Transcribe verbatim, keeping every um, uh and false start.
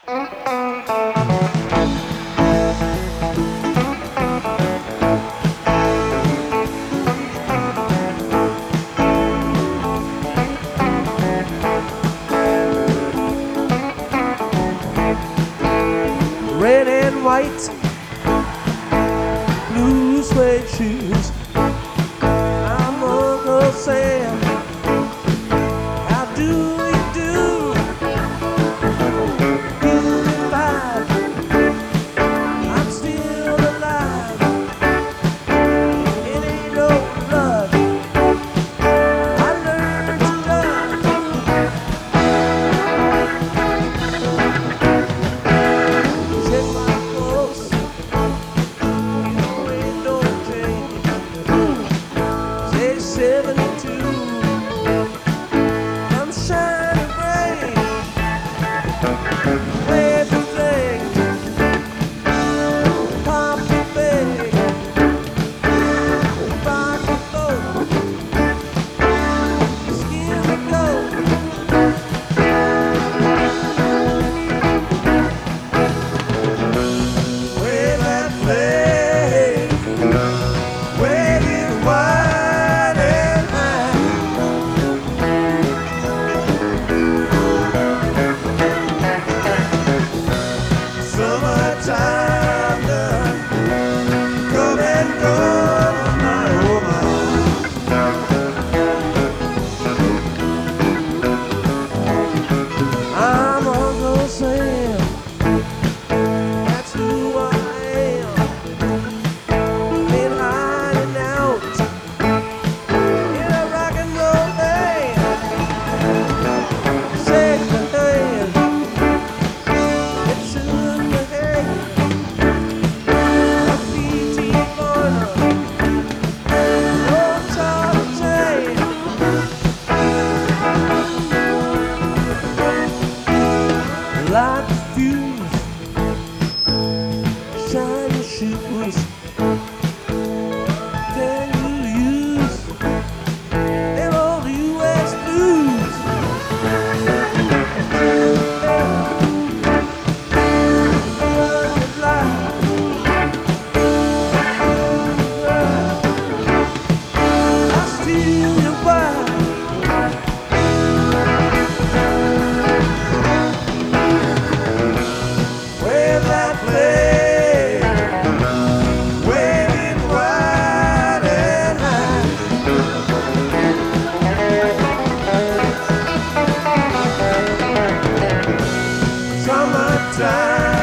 Red and white, blue suede shoes. I'm Uncle Sam. How do you do? fifty-five, I'm still alive. It ain't no blood. I learned to love. Check my pulse. You ain't no change. Say seventy-two. I'm shining bright. Everything. Pop the bag. Rock the boat. Skin the goat. Wave that flag. Wave it wide and high. Summertime done. Come and go, my woman. I'm Uncle Sam. That's who I am. Been hiding out in a rock and roll band. Shake the hand. It shook the hand. A P T corner. No Charlie Chain. Light the fuse. Shine your shoes. Can you use them old U S blues? I'll steal your wife. Wave that flag. Wave it wide and high. Summertime.